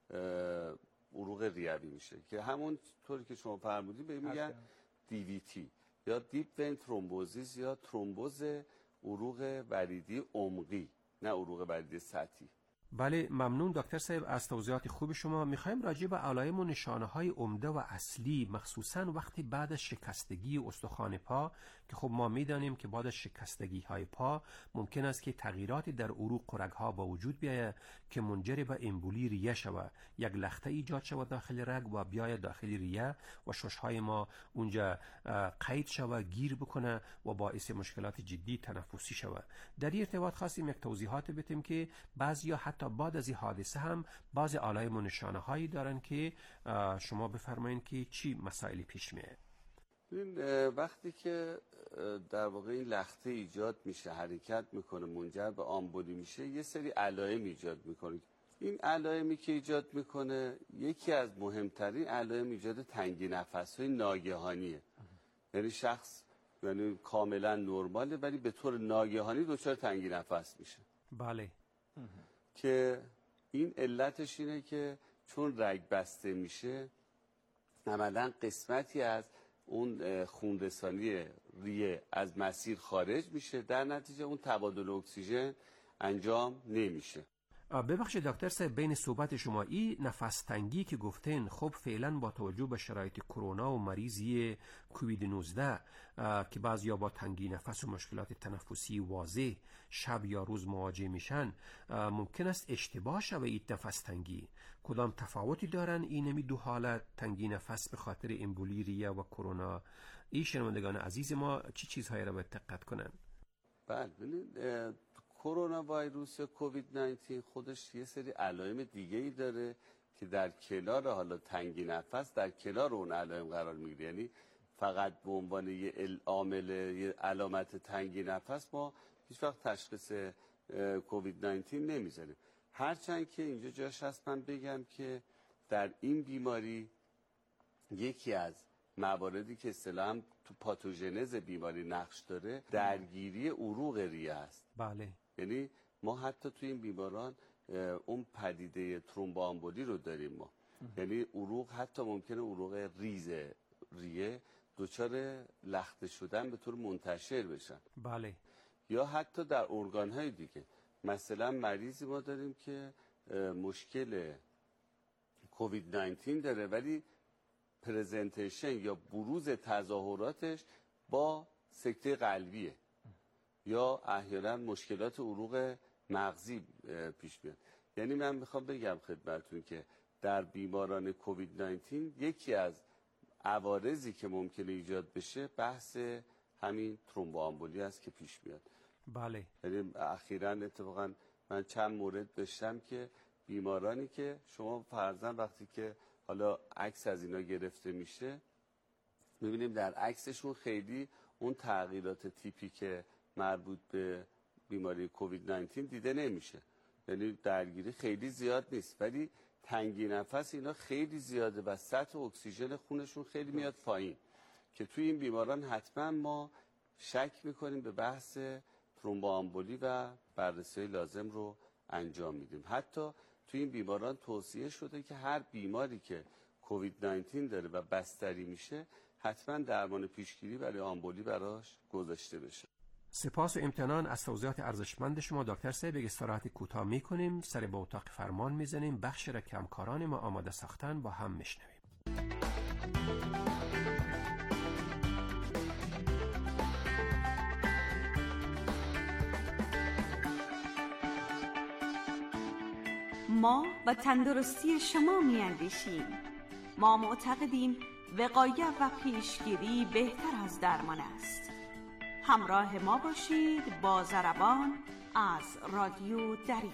عروق ریوی میشه که همون طوری که شما فرمودید به میگن دی وی تی یا دیپ وین ترومبوزیس یا ترومبوز عروق وریدی عمقی، نه عروق وریدی سطحی. بله ممنون دکتر صاحب از توضیحات خوب شما. میخوایم راجع به علائم و نشانه های عمده و اصلی مخصوصا وقتی بعد از شکستگی استخوان پا که خب ما میدانیم که بعد از شکستگی های پا ممکن است که تغییراتی در عروق و رگ‌ها با وجود بیاید که منجر به امبولی ریه شود، یک لخته ایجاد شود داخل رگ و بیاید داخل ریه و شش‌های ما اونجا قید شود، گیر بکنه و باعث مشکلات جدی تنفسی شود. در این ارتباط خواستیم یک توضیحات بدیم که بعضیا حتی بعد از این حادثه هم بعضی علائم و نشانه هایی دارن که شما بفرمایید که چی مسائلی پیش میاد. این وقتی که در واقع این لخته ایجاد میشه، حرکت میکنه، منجر به آمبولی میشه، یه سری علائم ایجاد میکنه. این علائمی که ایجاد میکنه، یکی از مهمترین علائم ایجاد تنگی نفس‌های ناگهانیه. یعنی شخص یعنی کاملا نرماله ولی به طور ناگهانی دچار تنگی نفس میشه. بله. که این علتش اینه که چون رگ بسته میشه، عملا قسمتی از اون خونرسانی ریه از مسیر خارج میشه، در نتیجه اون تبادل اکسیژن انجام نمیشه. ببخشید دکتر صاحب، بین صحبت شما این نفس تنگی که گفتین، خب فعلا با توجه به شرایط کرونا و مریضی کووید نوزده که بعضیا با تنگی نفس و مشکلات تنفسی واضح شب یا روز مواجه میشن، ممکن است اشتباه شود این نفس تنگی. کدام تفاوتی دارن این نمی دو حالت، تنگی نفس به خاطر امبولی ریه و کرونا؟ این شنوندگان عزیز ما چی چیزهایی را باید دقت کنن؟ بله ببینید، کرونا ویروس یا کووید نوزده خودش یه سری علائم دیگه ای داره که در کنار حالا تنگی نفس در کنار اون علائم قرار میگیره. یعنی فقط به عنوان یه عامل، یه علامت تنگی نفس ما هیچ وقت تشخیص کووید نوزده نمیذاریم. هرچند که اینجا جاش هست من بگم که در این بیماری یکی از مواردی که اصطلاحاً تو پاتوژنز بیماری نقش داره، درگیری عروق ریه است. بله. یعنی ما حتی تو این بیماران اون پدیده ترومبوآمبولی رو داریم ما. یعنی عروق، حتی ممکنه عروق ریز ریه دچار لخته شدن به طور منتشر بشن. بله. یا حتی در ارگان‌های دیگه، مثلا مریضی ما داریم که مشکل کووید نوزده داره ولی پرزنتیشن یا بروز تظاهراتش با سکته قلبیه یا احیانا مشکلات عروق مغزی پیش میاد. یعنی من میخوام بگم خدمتتون که در بیماران کووید نوزده یکی از عوارضی که ممکنه ایجاد بشه بحث همین ترومبوآمبولی است که پیش میاد. بله. یعنی اخیراً اتفاقاً من چند مورد داشتم که بیمارانی که شما فرضاً وقتی که حالا عکس از اینا گرفته میشه، میبینیم در عکسشون خیلی اون تغییرات تیپی که مربوط به بیماری کووید نوزده دیده نمیشه. یعنی درگیری خیلی زیاد نیست ولی تنگی نفس اینا خیلی زیاده و سطح اکسیژن خونشون خیلی میاد پایین، که توی این بیماران حتما ما شک میکنیم به بحث ترومبوآمبولی و بررسی لازم رو انجام میدیم. حتی توی این بیماران توصیه شده که هر بیماری که کووید نوزده داره و بستری میشه حتما درمان پیشگیری برای آمبولی براش گذاشته بشه. سپاس و امتنان از توضیحات ارزشمند شما دکتر صاحب. یک استراحت کوتاه میکنیم، سر به اتاق فرمان میزنیم، بخش را که همکاران ما آماده ساختن با هم میشنویم. ما و تندرستی شما می‌اندیشیم. ما معتقدیم وقایت و پیشگیری بهتر از درمان است. همراه ما باشید با ضربان از رادیو دری.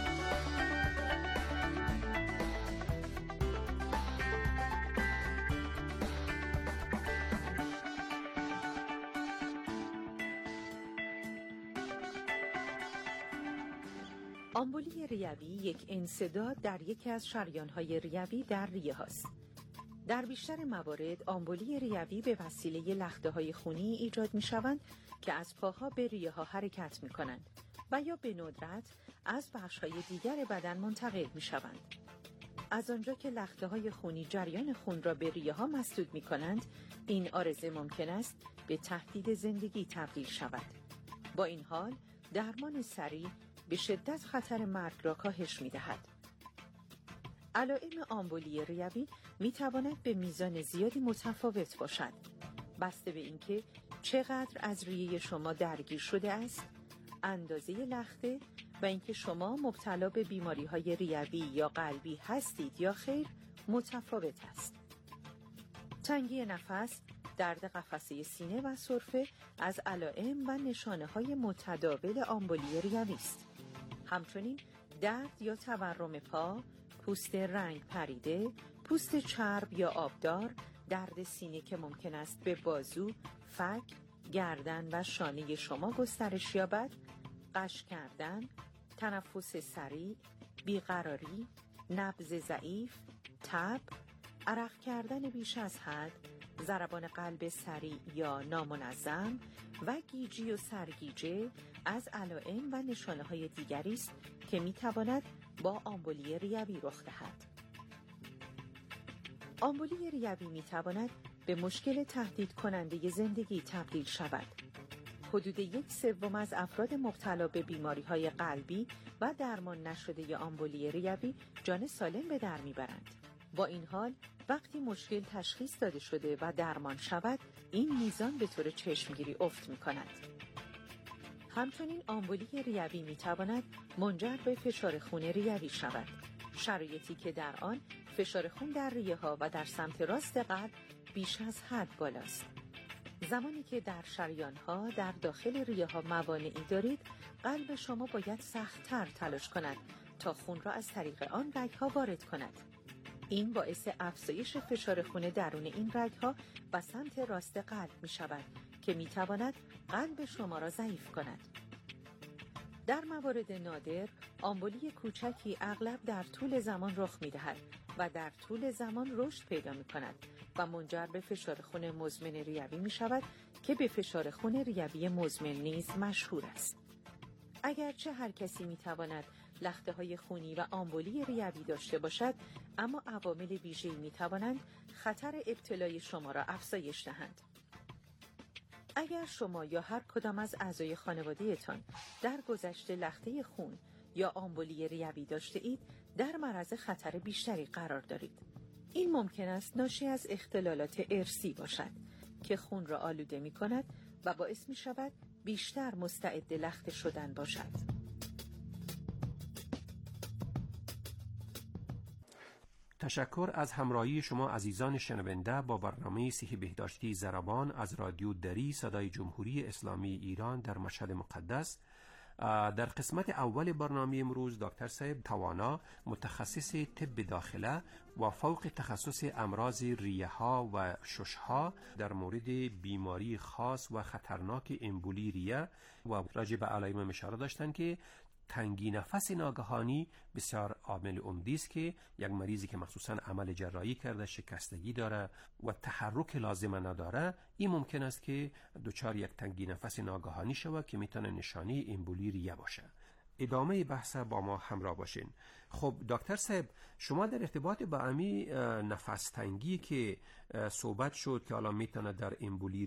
آمبولی ریوی یک انسداد در یکی از شریان‌های ریوی در ریه هاست. در بیشتر موارد آمبولی ریوی به وسیله لخته‌های خونی ایجاد می‌شوند که از پاها به ریه ها حرکت می‌کنند و یا به ندرت از بخش‌های دیگر بدن منتقل می‌شوند. از آنجا که لخته‌های خونی جریان خون را به ریه ها مسدود می‌کنند، این عارضه ممکن است به تهدید زندگی تبدیل شود. با این حال درمان سریع به شدت خطر مرگ را کاهش می‌دهد. علائم آمبولی ریوی می‌تواند به میزان زیادی متفاوت باشد، بسته به اینکه چقدر از ریه شما درگیر شده است، اندازه لخته و اینکه شما مبتلا به بیماری‌های ریوی یا قلبی هستید یا خیر متفاوت است. تنگی نفس، درد قفسه سینه و سرفه از علائم و نشانه‌های متداول آمبولی ریوی است. همچنین درد یا تورم پا، پوست رنگ پریده، پوست چرب یا آبدار، درد سینه که ممکن است به بازو، فک، گردن و شانه شما گسترش یابد، قش کردن، تنفس سریع، بیقراری، نبض ضعیف، تب، عرق کردن بیش از حد، ضربان قلب سریع یا نامنظم و گیجی و سرگیجه از علائم و نشانه‌های دیگری است که می‌تواند با آمبولی ریوی رخ دهد. آمبولی ریوی می‌تواند به مشکل تهدید کننده زندگی تبدیل شود. حدود یک سوم از افراد مبتلا به بیماری‌های قلبی و درمان نشده آمبولی ریوی جان سالم به در می‌برند. با این حال وقتی مشکل تشخیص داده شده و درمان شود، این میزان به طور چشمگیری افت می‌کند. همچنین آمبولی ریوی می‌تواند منجر به فشار خون ریوی شود، شرایطی که در آن فشار خون در ریه‌ها و در سمت راست قلب بیش از حد بالاست. زمانی که در شریان‌ها در داخل ریه‌ها موانعی دارید، قلب شما باید سخت‌تر تلاش کند تا خون را از طریق آن رگ‌ها وارد کند. این باعث افزایش فشار خون درون این رگ‌ها و سمت راست قلب می‌شود که می‌تواند قلب شما را ضعیف کند. در موارد نادر، آمبولی کوچکی اغلب در طول زمان رخ می‌دهد و در طول زمان رشد پیدا می‌کند و منجر به فشار خون مزمن ریوی می‌شود که به فشار خون ریوی مزمن نیز مشهور است. اگرچه هر کسی می‌تواند لخته‌های خونی و آمبولی ریوی داشته باشد، اما عوامل ویژه‌ای می‌توانند خطر ابتلای شما را افزایش دهند. اگر شما یا هر کدام از اعضای خانواده‌تان در گذشته لخته خون یا آمبولی ریوی داشته اید، در معرض خطر بیشتری قرار دارید. این ممکن است ناشی از اختلالات ارثی باشد که خون را آلوده می‌کند و باعث می‌شود بیشتر مستعد لخته شدن باشد. تشکر از همراهی شما عزیزان شنونده با برنامه صحی بهداشتی ضربان از رادیو دری صدای جمهوری اسلامی ایران در مشهد مقدس. در قسمت اول برنامه امروز دکتر صاحب توانا، متخصص طب داخله و فوق تخصص امراض ریه ها و شش ها در مورد بیماری خاص و خطرناک امبولی ریه و راجع به علائم اشاره داشتن که تنگی نفس ناگهانی بسیار عامل عمده است که یک مریضی که مخصوصا عمل جراحی کرده، شکستگی داره و تحرک لازم نداره، این ممکن است که دچار یک تنگی نفس ناگهانی شود که میتونه نشانه امبولی ریه باشه. ادامه بحث با ما همراه باشین. خب دکتر صاحب، شما در ارتباط با امی نفس تنگی که صحبت شد که حالا میتونه در امبولی